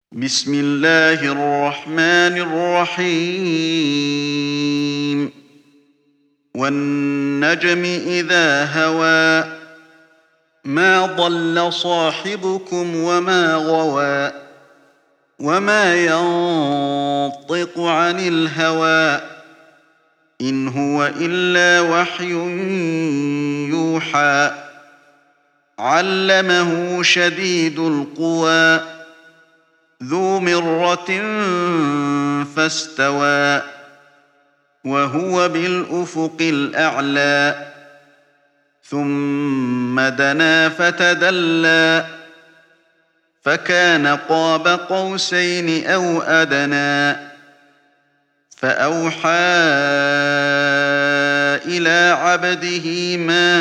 بسم الله الرحمن الرحيم والنجم إذا هوى ما ضل صاحبكم وما غوى وما ينطق عن الهوى إن هو إلا وحي يوحى علمه شديد القوى ذو مرة فاستوى وهو بالأفق الأعلى ثم دنا فتدلى فكان قاب قوسين أو أدنى فأوحى إلى عبده ما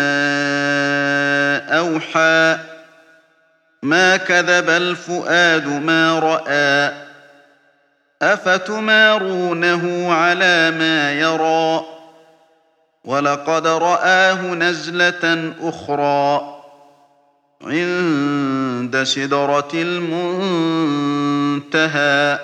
أوحى ما كذب الفؤاد ما رأى أفتمارونه على ما يرى ولقد رآه نزلة أخرى عند سدرة المنتهى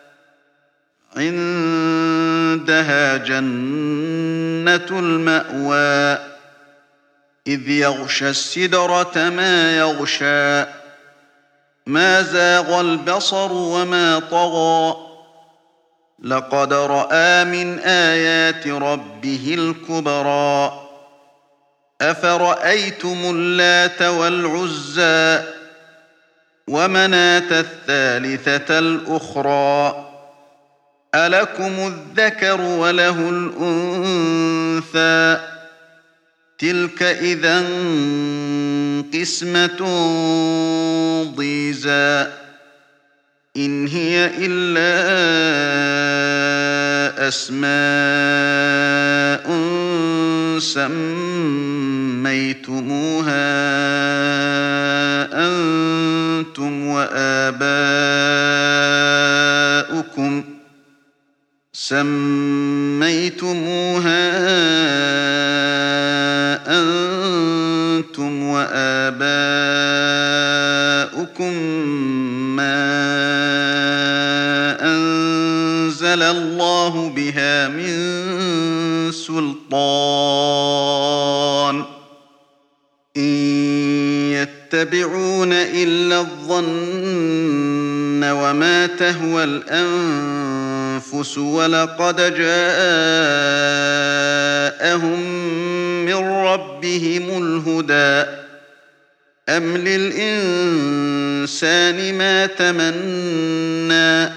عندها جنة المأوى إذ يغشى السدرة ما يغشى ما زاغ البصر وما طغى لقد رأى من آيات ربه الكبرى أفرأيتم اللات والعزى ومناة الثالثة الأخرى ألكم الذكر وله الأنثى تلك إذا قسمة ضيزى إن هي إلا أسماء سميتموها أنتم وآباؤكم ما أنزل الله بها من سلطان إن يتبعون إلا الظن وما تهوى الأنفس ولقد جاءهم من ربهم الهدى أم للإنسان ما تمنى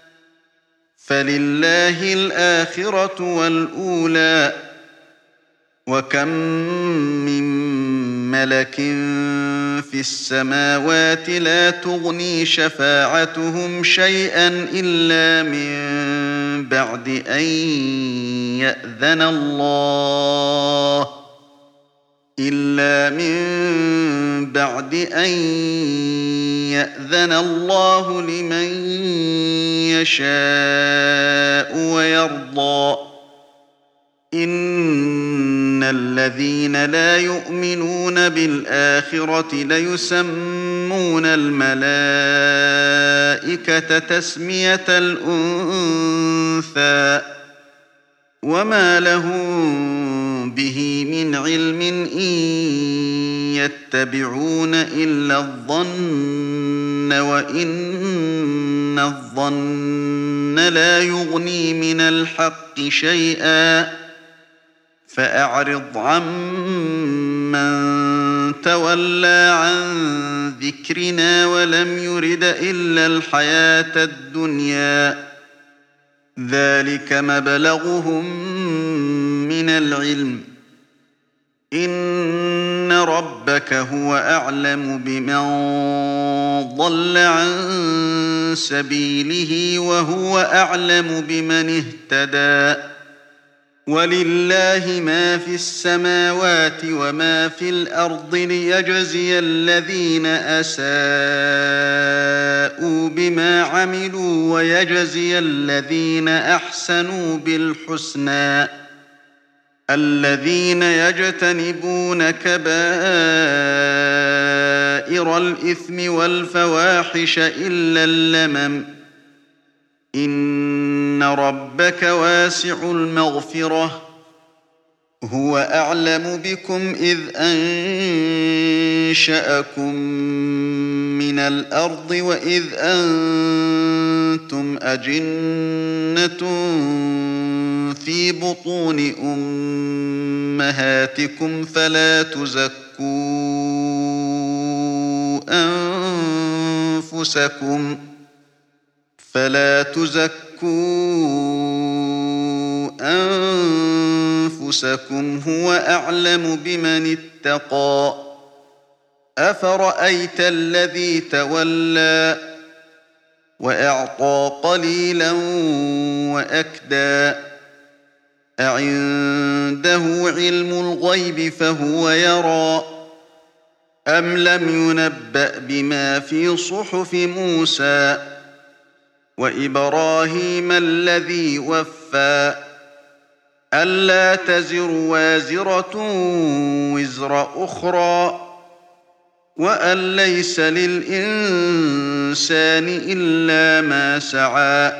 فلله الآخرة والأولى وكم من ملك في السماوات لا تغني شفاعتهم شيئا إلا من بعد أن يأذن الله لمن يشاء ويرضى إن الذين لا يؤمنون بالآخرة ليسمون الملائكة تسمية الأنثى وما لهم به من علم إن يتبعون إلا الظن وإن الظن لا يغني من الحق شيئا فأعرض عمن تولى عن ذكرنا ولم يرد إلا الحياة الدنيا ذلك مبلغهم من العلم إن ربك هو أعلم بمن ضل عن سبيله وهو أعلم بمن اهتدى ولله ما في السماوات وما في الأرض ليجزي الذين أساءوا بما عملوا ويجزي الذين أحسنوا بالحسنى الذين يجتنبون كبائر الإثم والفواحش إلا اللمم إن ربك واسع المغفرة هو أعلم بكم إذ أنشأكم من الأرض وإذ أنتم أجنة في بطون أمهاتكم فلا تزكوا أنفسكم هو أعلم بمن اتقى أفرأيت الذي تولى وأعطى قليلا وأكدى أعنده علم الغيب فهو يرى أم لم ينبأ بما في صحف موسى وإبراهيم الذي وفى ألا تزر وازرة وزر أخرى وأن ليس للإنسان إلا ما سعى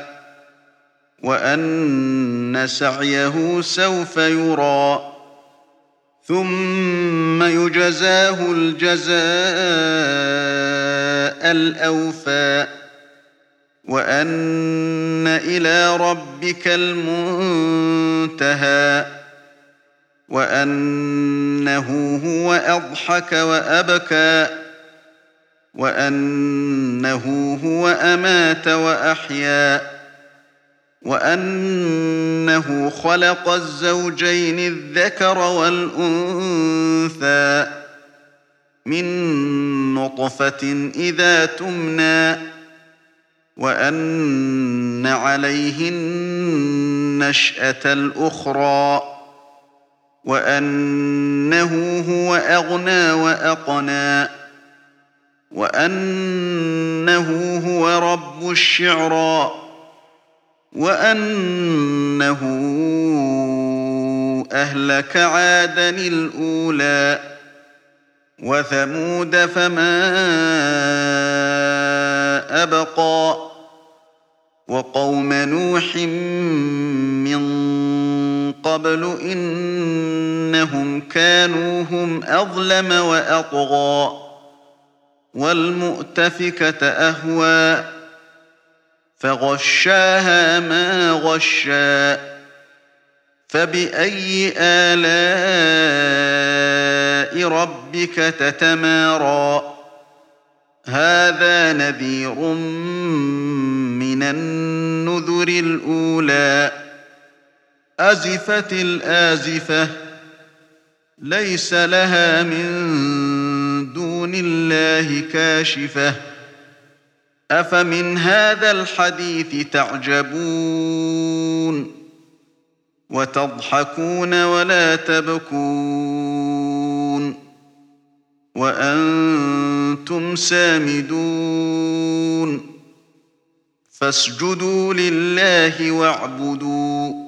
وأن سعيه سوف يرى ثم يجزاه الجزاء الأوفى وأن إلى ربك المنتهى وأنه هو أضحك وأبكى وأنه هو أمات وأحيا وأنه خلق الزوجين الذكر والأنثى من نطفة إذا تمنى وأن عليه النشأة الأخرى وأنه هو أغنى وأقنى وأنه هو رب الشعرى وأنه أهلك عادا الأولى وثمود فما أبقى وقوم نوح من قبل إنهم كانوا هم أظلم وأطغى والمؤتفكة أهوى فغشاها ما غشى فبأي آلاء ربك تتمارى هذا نذير من النذر الأولى أزفت الآزفة ليس لها من دون الله كاشفة أفمن هذا الحديث تعجبون وتضحكون ولا تبكون وأنتم سامدون فاسجدوا لله واعبدوا